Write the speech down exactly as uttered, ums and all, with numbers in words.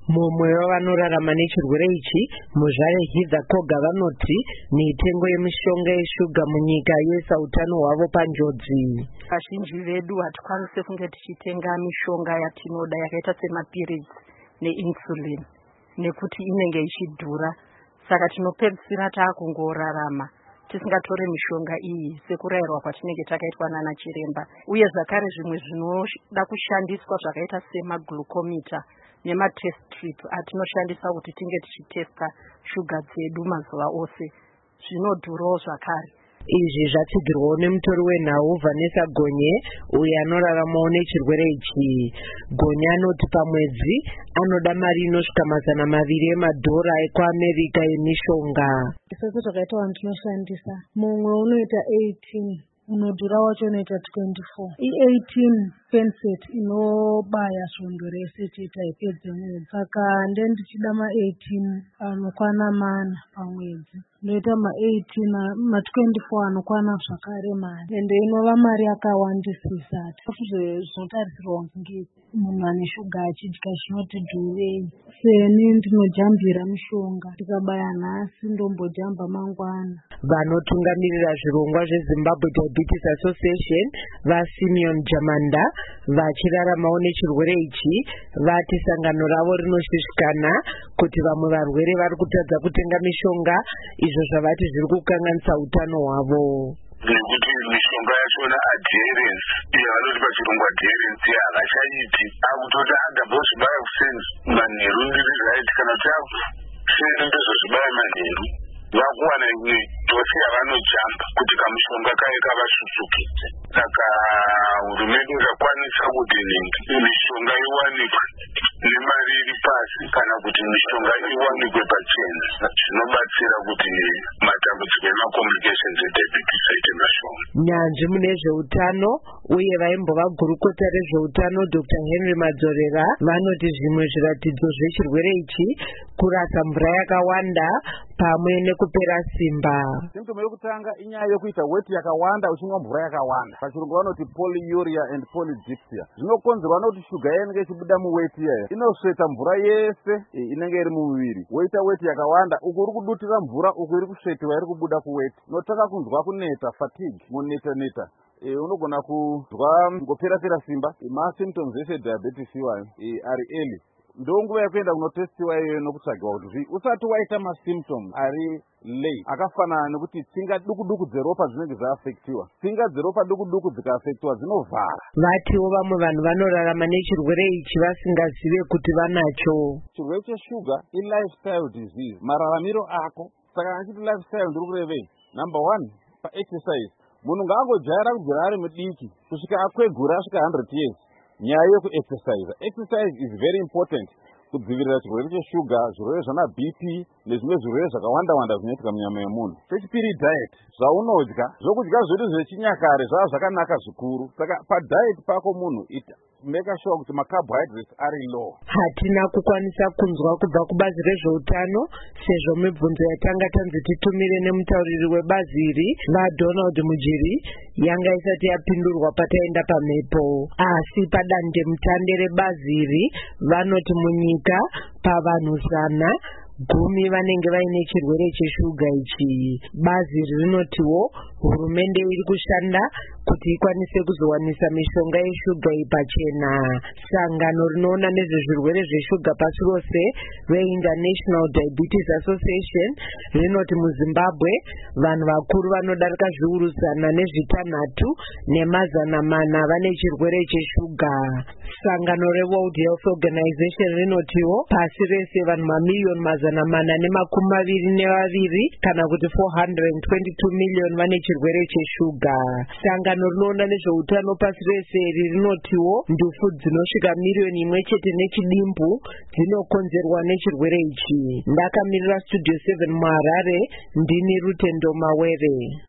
Mumwe wavanorarama nechirwere ichi muzvare Hitha Koga vanoti mitengo yemishonga yeshuga munyika yoisa utano hwavo panjodzi. Vazhinji vedu hatikwanisi kunge tichitenga mishonga yatinoda yakaita semapiritsi neinsulin nekuti inenge ichidhura, saka tinopedzisira taakungorarama tisingatore mishonga iyi sekurayirwa kwatinenge takaitwa nana chiremba. Uye zvakare zvimwe zvinoda kushandiswa zvakaita semaglukomita nematest strip atinoshandisa kuti tinge tichitesta shuga dzedu mazuva ose zvinodhurawo zvakare. Izvi zvatsigirwawo nemutori wenhau Vanessa Gonye uyo anoraramawo nechirwere ichi. Gonye anoti pamwedzi anoda mari inosvika mazana maviri emadhora ekuAmerica yemishonga. Isusu takaita vanhu tinoshandisa mumwe unoita eighteen, unodhura wacho unoita twenty-four. I-eighteen penset inobaya svondo rese tiita ipedze mwedzi. Saka ndendichida ma-eighteen anokwana mana pamwedzi. Noita ma-eighteen, ma-twenty-four anokwana zvakare mari. Ende inova mari yakawandisisa. Zvinotarisirwa kunge munhu ane shuga achidya zvinoti dhurei. Seni ndinojambira mishonga. Ndikabaya nhasi ndombojamba mangwana. Vanotungamirira zvirongwa zveZimbabwe Diabetes Association vaSimeon Jamanda vachiraramawo nechirwere ichi vati sangano ravo rinoshushikana kuti vamwe varwere vari kutadza kutenga mishonga, izvo zvavati zviri kukanganisa utano hwavo. Nekuti mishonga yachona adherence yavanoti pachirungu adherence havachaiti, akutoti agambozvibaya kusenzi manheru ndiri right kana kuti akusenzi ndozvozvibaya manheru vakuwana imwe dosi yavanojamba kuti kamushonga kaye kavashushukidze. Saka hurumende ikakwanisa kuti mishonga iwanikwe nemari iri pasi kana kuti mishonga iwanikwe pachena, zvinobatsira kuti matambudziko emakomplications ediabetes aite mashoma. Nyanzvi mune zveutano uye vaimbova gurukota rezveutano Doctor Henry Madzorera vanoti zvimwe zviratidzo zvechirwere ichi kurasa mvura yakawanda pamwe nekupera simba. Symptom yokutanga inyaya yokuita weight yakawanda uchinwa mvura yakawanda. Pachirungu vanoti polyuria and polydipsia. Zvinokonzerwa nokuti shuga inenge ichibuda muweight iyayo inosveta mvura yese inenge iri mumuviri. Woita weight yakawanda, uku uri kudutira mvura, uku iri kusvetiwa iri kubuda kuweight. Unotanga kunzwa kuneta, fatigue, muneta neta. E, unogona kuzwa ngopera-pera simba. Ma-symptoms ese diabetes iwayo e, ari early. Ndonguva yekuenda kunotestiwa iyoyo nokutsvagiwa kuti usati waita ma-symptoms ari late akafanana nekuti tsinga duku duku dzeropa dzinenge dzaafektiwa. Tsinga dzeropa duku duku dzikaafektiwa dzinovhara. Vatiwo vamwe vanhu vanorarama nechirwere ichi vasingazive kuti vanacho. Chirwere cheshuga i-lifestyle disease, mararamiro ako. Saka anchiti lifestyle ndiri kurevei. Number one, pa-exercise. Munhu ngaangojaira kugara ari mudiki kusvika akwegura asvika one hundred years. Nyaya yokuexercise. Exercise is very important kudzivirira chirwere cheshuga, zvirwere zvana-B P nezvimwe zvirwere zvakawanda-wanda zvinoitika munyama yemunhu. Chechipiri diet, zvaunodya. Zvokudya zvedu zvechinyakare zvava zvakanaka zvikuru. Saka padiet pako munhu ita make sure kuti macarbohydrates ari low. Hatina kukwanisa kunzwa kubva kubazi rezveutano sezvo mibvunzo yatanga tanzi titumire nemutauriri webazi iri vaDonald Mujiri yanga isati yapindurwa pataenda pamhepo. Asi padande mutande rebazi iri vanoti munyika pavanhu zana gumi vanenge vaine chirwere cheshuga ichi. Bazi rinotiwo hurumende iri kushanda kuti ikwanise kuzowanisa mishonga yeshuga pachena. Sangano rinoona nezvezvirwere zveshuga pasi rose veInternational Diabetes Association rinoti muZimbabwe vanhu vakuru vanodarika zviuru zana nezvitanhatu nemazana mana vane chirwere cheshuga. Sangano reWorld Health Organization rinotiwo pasi rese vanhu mamiliyoni mazana mana nemakumi maviri nevaviri kana kuti four hundred twenty-two million vane chirwere cheshuga. Sangano rinoona nezveutano pasi rese rinotiwo ndufu dzinosvika miriyoni imwe chete nechidimbu dzinokonzerwa nechirwere ichi. Ndakamirira Studio seven muHarare, ndini Rutendo Mawere.